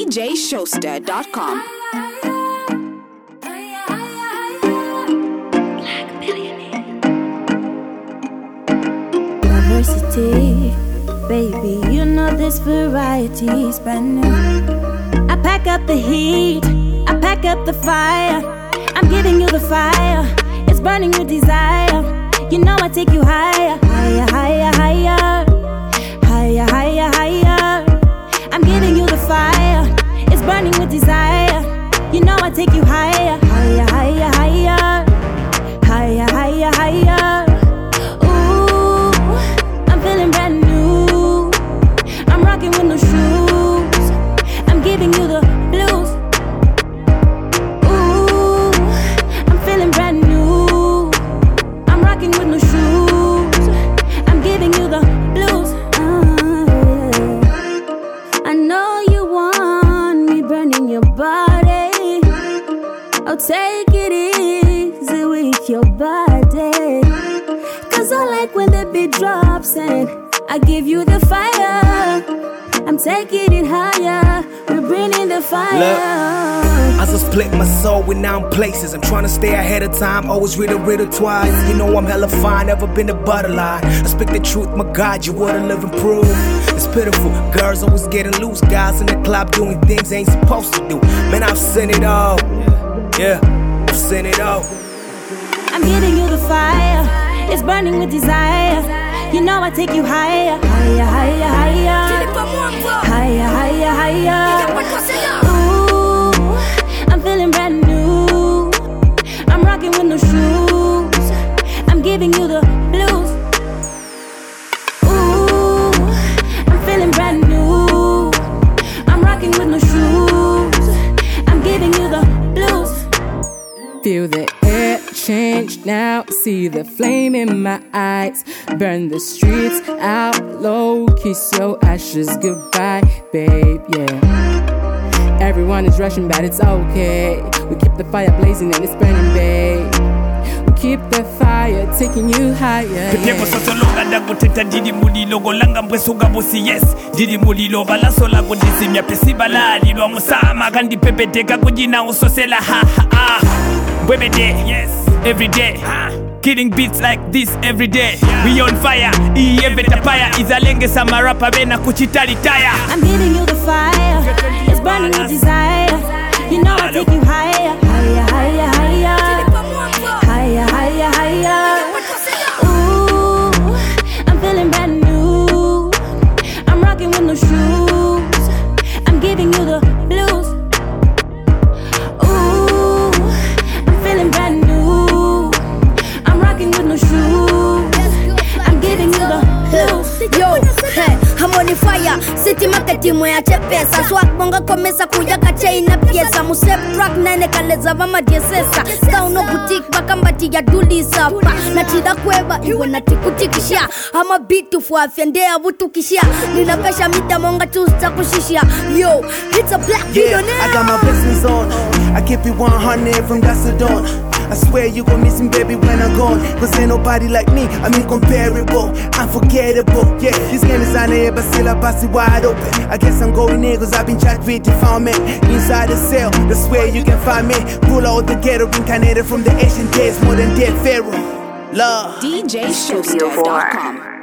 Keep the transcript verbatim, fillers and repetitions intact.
j showster dot com. Diversity, baby, you know this variety's brand new. I pack up the heat, I pack up the fire. I'm giving you the fire, it's burning with desire. You know I take you higher, higher, higher, higher, higher, higher, higher. I'm giving you the fire, it's burning with desire. You know I take you higher, higher, higher, higher, higher, higher, higher. Ooh, I'm feeling brand new. I'm rocking with no shoes. I'm giving you the blues. Ooh, I'm feeling brand new. I'm rocking with no shoes. I'm giving you the blues. Uh, I know you want me burning your body. I'll take it easy with your body. Cause I like when the beat drops and I give you the fire. I'm taking it higher. We're bringing the fire. Look, I just split my soul when now I'm places. I'm trying to stay ahead of time. Always read a riddle twice. You know I'm hella fine, never been a butterline. I speak the truth, my God, you wouldn't live and prove. It's pitiful, girls always getting loose. Guys in the club doing things they ain't supposed to do. Man, I've seen it all. Yeah, I've seen it all. I'm giving you the fire, it's burning with desire. You know I take you higher, higher, higher, higher, higher, higher, higher. Ooh, I'm feeling brand new. I'm rocking with no shoes. I'm giving you the blues. Ooh, I'm feeling brand new. I'm rocking with no shoes. I'm giving you the blues. Feel the air change now, see the flame in my eyes. Burn the streets out low, kiss your ashes goodbye, babe, yeah. Everyone is rushing, but it's okay. We keep the fire blazing and it's burning, babe. We keep the fire taking you higher, Petepo soto longa ndago teta didi mulilo golanga mbwesuga bosi yes didi mulilo balaso lago disimya pesibala lilo musama kandi pepeteka kujina usosela ha ha ah Webede, yes, every day. Killing beats like this every day. We on fire, iye betapaya. Izalenge samarapa bena kuchitali taya. I'm giving you the fire, it's burning with desire. You know I take you higher, higher, higher, higher, higher, higher, higher. Ooh, I'm feeling brand new. I'm rocking with no shoes. I'm giving you the blues. Brand new, I'm rocking with no shoes. I'm giving you the blues. Yo, hey, I'm on fire. City market timu ya chepesa. Swag bonga komesa kuyaka chain na piesa. Musep rock nene kaleza mama diesesa. Sauno boutique bakambati ya duli sapa. Natida kweba iwe natikutikishia. Ama bitu fuafendea butukishia. Ninapesha mita monga tusta kushishia. Yo, it's a black yeah, billionaire. I got my business on. I keep it one hundred from dusk to dawn. I swear you gon' miss me, baby, when I'm gone. Cause ain't nobody like me, I'm incomparable, unforgettable. Yeah, this game is on air, but still I pass it wide open. I guess I'm going in cause I've been chat with the found me. Inside the cell, that's where you can find me. Pull out the ghetto, reincarnated from the ancient days, more than dead pharaoh. Love d j showster dot com.